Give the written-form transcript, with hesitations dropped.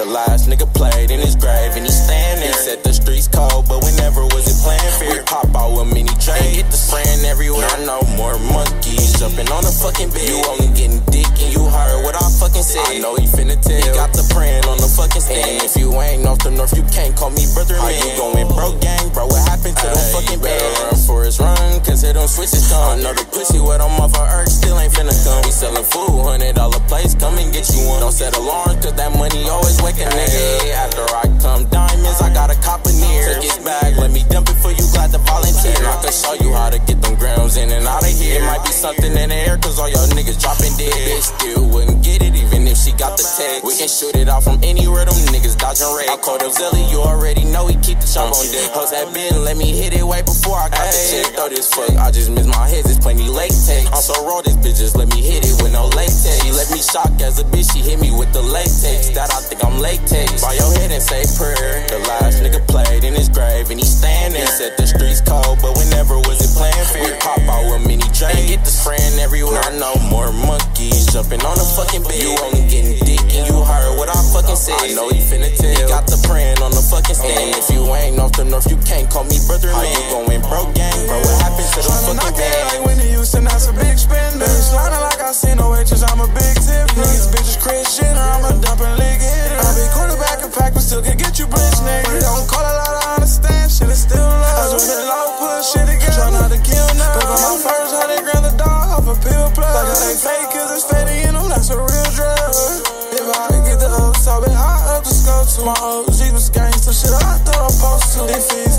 last nigga played in his grave and he's standing. He said the streets cold, but whenever was it playing fair? We pop out with mini Dre and get the spraying everywhere. I know more monkeys jumping on the fucking bed. You only getting dick and you heard what I fucking said. I know he finna tell. He got the praying on the fucking stand. And if you ain't off the north, you can't call me brother man. How you going broke gang, bro? What happened to them fucking bands? Run for his run, cause hit them switches come. I know the pussy wet on mother earth still ain't finna come. We sellin' food, $100 place, come and get you one. Don't set alarms, cause that money always wake a nigga. After I come diamonds, I got a copper near. Took his bag, let me dump it for you, glad to volunteer. And I can show you how to get them grams in and out of here. It might be something in the air, cause all y'all niggas dropping dead. Bitch still wouldn't get it, even if she got the text. We can shoot it out from anywhere, them niggas dodging raid. I called up Zelly, you already know he keep the chop on deck. Hoes that been, let me hit it way before I got the check. Throw this fuck, I just miss my head, there's plenty latex. I'm so raw, this bitch just let me hit it with no latex. She let me shock as a bitch, she hit me with the latex. That I think I'm latex. Bow your head and say prayer. The last nigga played in his grave and he's standing. He said the streets cold, but whenever was it playing fair? We pop out with mini Dre and get the spraying everywhere. I know more monkeys jumping on the fucking bed. You only getting dick and you heard what I fucking said. I know he finna tell. He got the praying on the fucking stand. And if you ain't off the north, you can't call me brother man. How you going broke gang, bro? What happened to the fucking band? Like when he used to, that's a big spender. Sliding like I see no edges, I'm a big tip. These bitches Christian, I'm a dumping leg hitter. I be quarterback and pack, but still can get you blitzed, nigga. Don't call a lot, I understand, shit is still love. I just been low, put shit together, try not to kill now. But on my first 100 grand a dog off a pill plug. Like they fake, cause it's fading in them, that's a real drug. If I get the up, so been high up the scope to my OG was gangsta shit, I thought I post to. If it's